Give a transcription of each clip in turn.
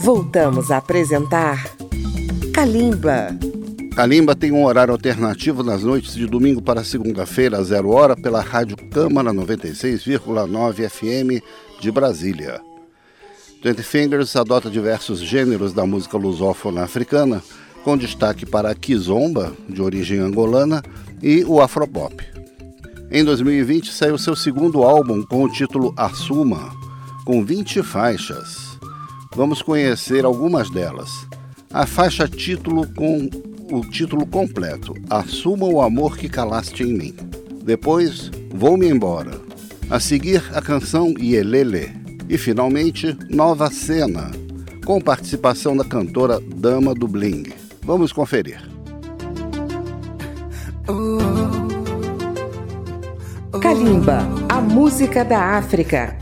Voltamos a apresentar Kalimba. Kalimba tem um horário alternativo nas noites de domingo para segunda-feira, às 0 hora, pela Rádio Câmara 96,9 FM de Brasília. 20 Fingers adota diversos gêneros da música lusófona africana, com destaque para a kizomba, de origem angolana, e o afropop. Em 2020 saiu seu segundo álbum com o título Assuma, com 20 faixas. Vamos conhecer algumas delas. A faixa título com o título completo, Assuma o Amor que Calaste em Mim. Depois, Vou-me Embora. A seguir, a canção Ielele. E, finalmente, Nova Cena, com participação da cantora Dama do Bling. Vamos conferir. Kalimba, a música da África.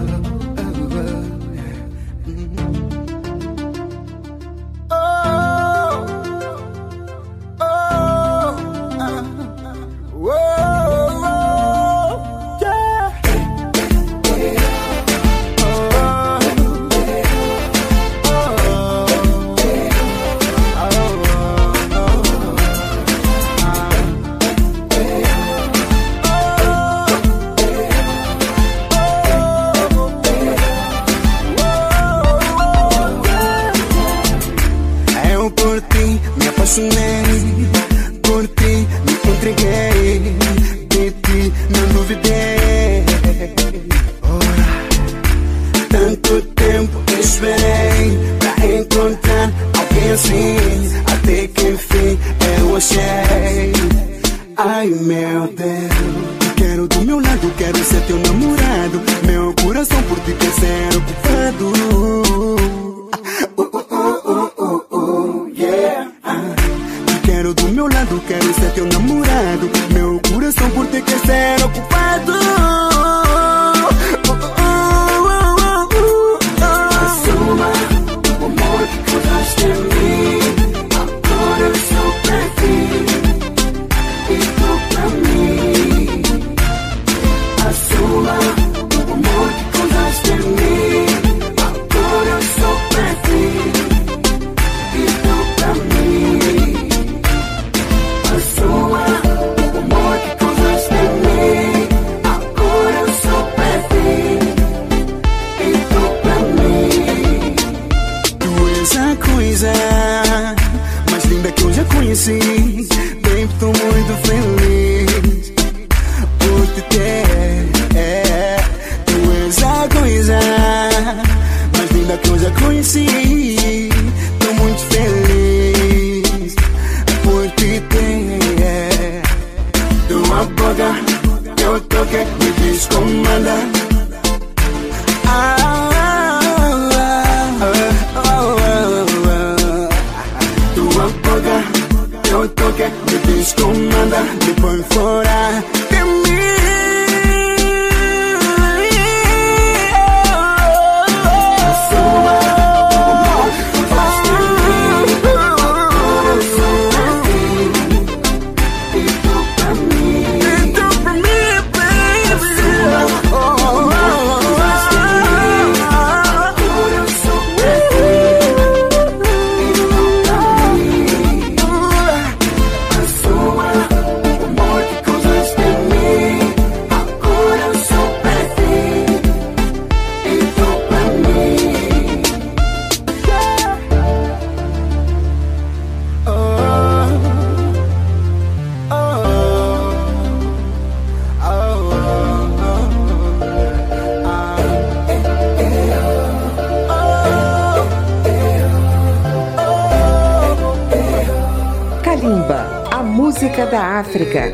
Kalimba, a música da África.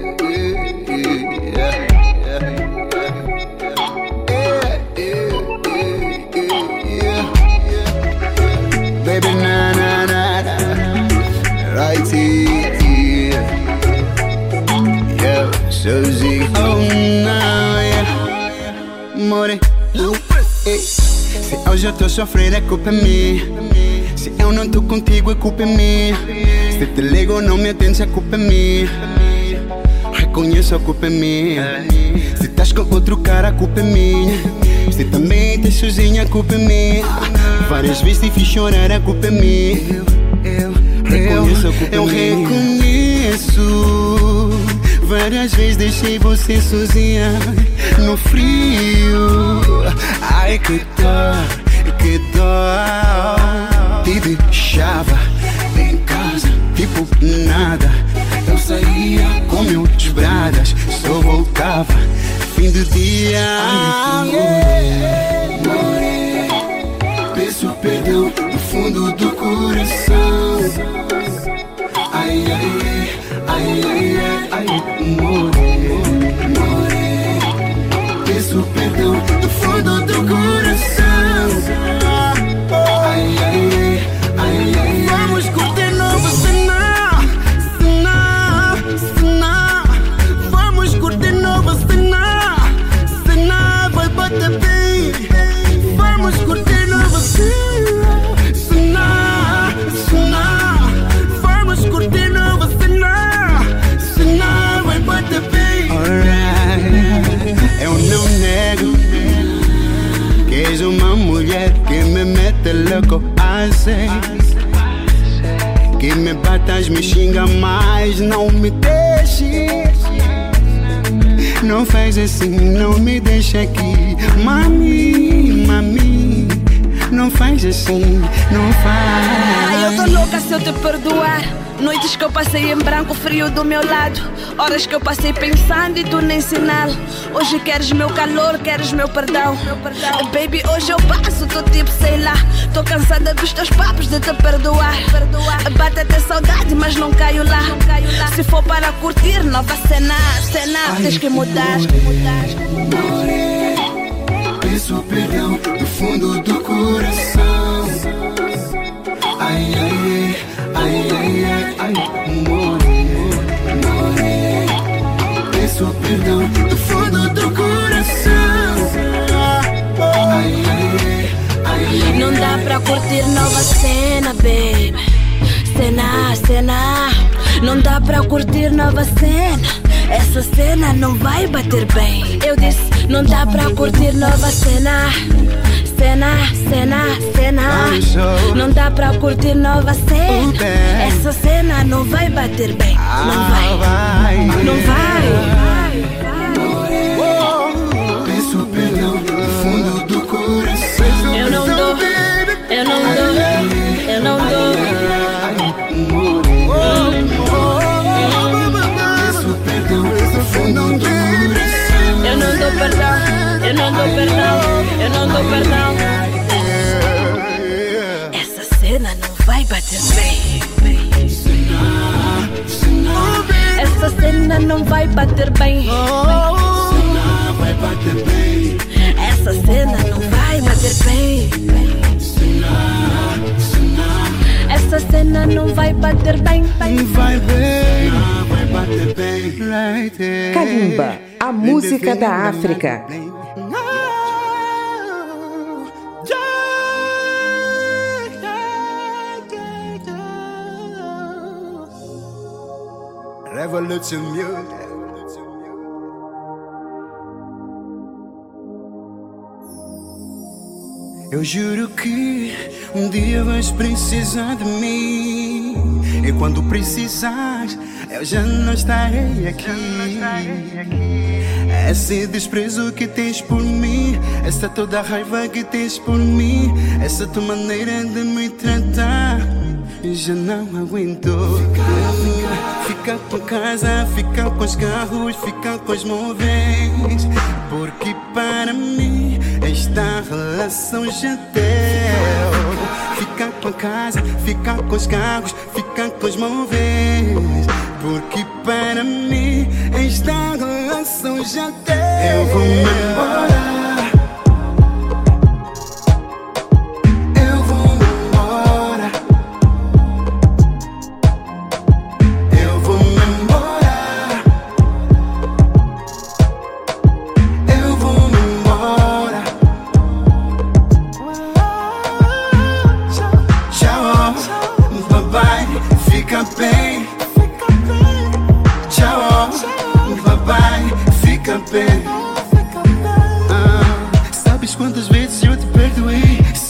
Baby, na na na na, right here, yeah, Suzy, oh no, yeah, more, se hoje eu tô sofrendo é culpa minha, se eu não tô contigo é culpa minha, se te ligo não me atende a culpa é minha, reconheço a culpa é minha, se estás com outro cara a culpa é minha, se também estás sozinha a culpa é minha. Várias vezes te fiz chorar, a culpa é minha. Eu reconheço. Várias vezes deixei você sozinha no frio. Ai, que dó. Te deixava em casa, tipo nada. Eu saía com meus bradas, só voltava fim do dia. Peço perdão do fundo do coração. Ai, more. Peço perdão do fundo do coração. Vamos curtir nova cena. Vamos curtir nova cena. Cena vai bater bem. Vamos curtir nova cena. Vamos curtir nova cena. Cena vai bater bem. Eu não nego que és uma mulher que me mete louco, assim. Que me batas, me xinga, mas não me deixes. Não faz assim, não me deixa aqui. Mami, não faz assim, não faz. Eu tô louca se eu te perdoar. Noites que eu passei em branco, frio do meu lado. Horas que eu passei pensando e tu nem sinal. Hoje queres meu calor, queres meu perdão. Baby, hoje eu passo, tô tipo, sei lá. Tô cansada dos teus papos de te perdoar. Bate até saudade, mas não caio lá. Se for para curtir, nova cena. Tens que mudar. Peço perdão do fundo do coração. More. Peço perdão do fundo do coração. Não dá pra curtir nova cena, baby. Cena. Não dá pra curtir nova cena. Essa cena não vai bater bem. Eu disse, não dá pra curtir nova cena. Não dá pra curtir nova cena. Essa cena não vai bater bem. Não vai. Peço perdão do fundo do coração. Eu não dou. Peço perdão do fundo do coração. Eu não dou perdão. Essa cena não vai bater bem. Essa cena não vai bater bem. Essa cena não vai bater bem. Essa cena não vai bater bem. Vai bater bem. Kalimba, a música da África. Revolution Music. Eu juro que um dia vais precisar de mim. E quando precisares, eu já não estarei aqui. Esse desprezo que tens por mim, essa toda raiva que tens por mim, essa tua maneira de me tratar, já não aguento. Fica com casa, fica com os carros, fica com os móveis, porque para mim esta relação já deu. Fica com a casa, fica com os carros, fica com os móveis, porque para mim esta relação já deu. Eu vou me embora.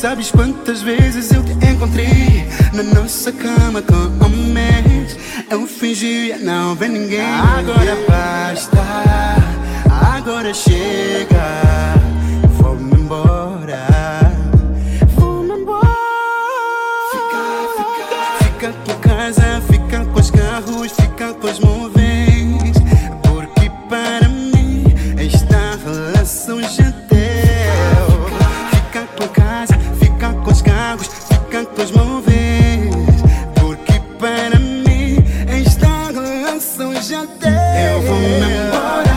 sabes quantas vezes eu te encontrei na nossa cama com homens. Eu fingia não ver ninguém. Agora basta, agora chega. Vou-me embora. Vou-me embora. Fica com a casa, fica com os carros, fica com os móveis. Porque para mim esta relação já deu. Fica com a casa, fica com os carros, fica com os móveis. Porque para mim esta relação já deu. Eu vou-me embora.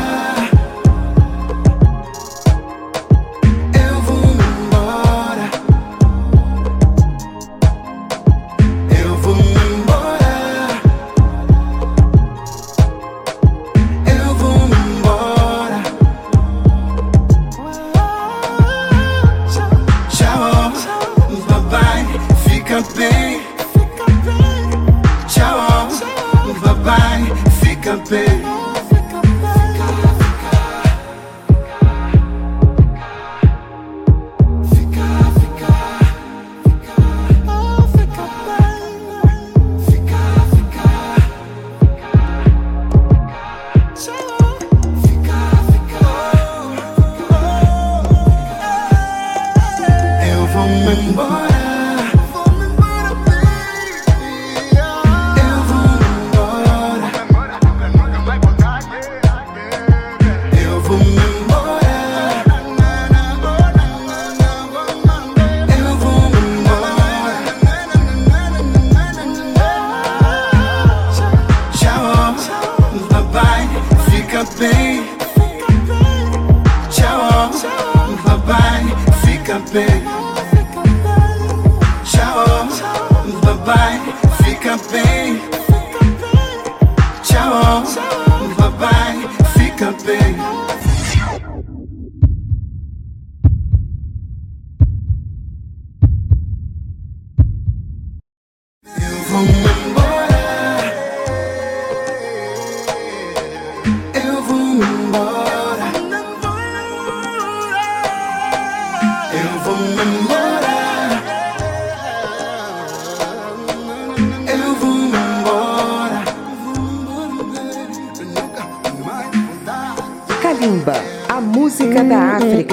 Kalimba, a música da África.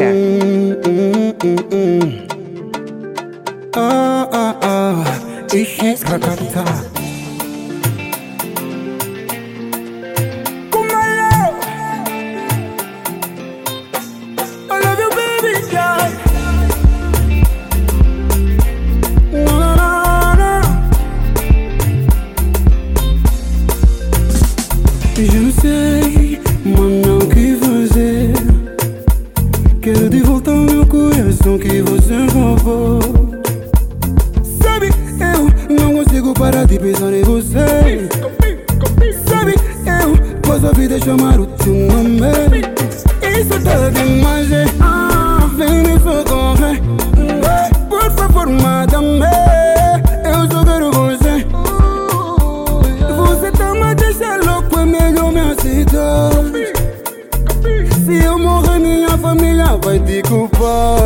Que você roubou. Sabe, eu não consigo parar de pensar em você. Sabe, eu posso ouvir chamar o teu nome. Isso tá demais, vem me socorrer. Por favor, mata-me. Eu só quero você. Você tá me deixando louco, é melhor me aceitar. Se eu morrer, minha família vai te culpar.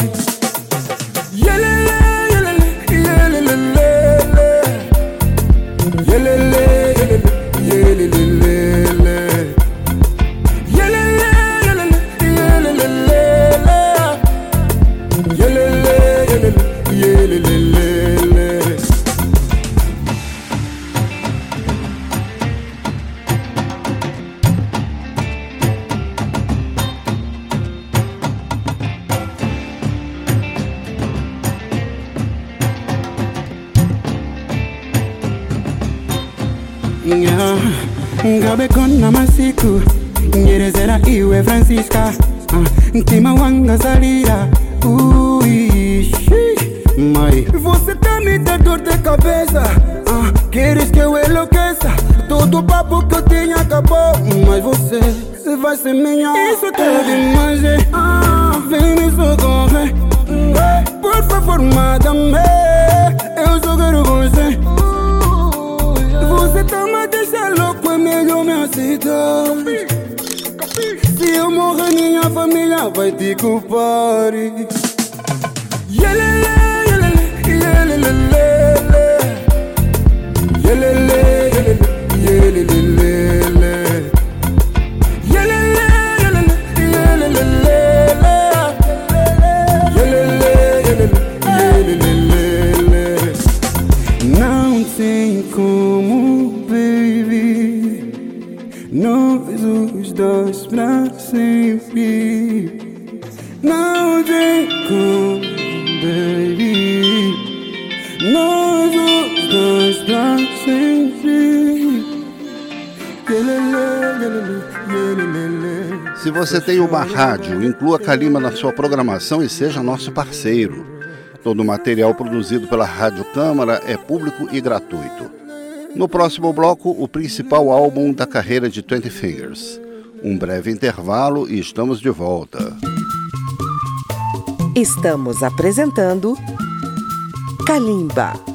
Gabe con namasiku Nyerezera iwe Francisca Ntima wanga salira Mãe, você tá me dando dor de cabeça Queres que eu enlouqueça Todo o papo que eu tinha acabou Mas você vai ser minha. Isso tá demais, vem me socorrer. Por favor, mata-me. Eu só quero você. Você tá me deixando louco, é melhor me aceitar. Se eu morrer, minha família vai te culpar. Yeah, yeah, yeah. estar sempre. Se você tem uma rádio, inclua Kalimba na sua programação e seja nosso parceiro. Todo o material produzido pela Rádio Câmara é público e gratuito. No próximo bloco, o principal álbum da carreira de 20 Fingers. Um breve intervalo e estamos de volta. Estamos apresentando Kalimba.